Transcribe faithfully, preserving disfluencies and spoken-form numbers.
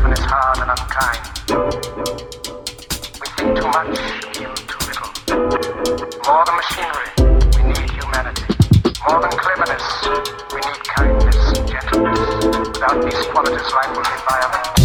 Reason is hard and unkind. We think too much, feel too little. More than machinery, we need humanity. More than cleverness, we need kindness and gentleness. Without these qualities, life will be violent.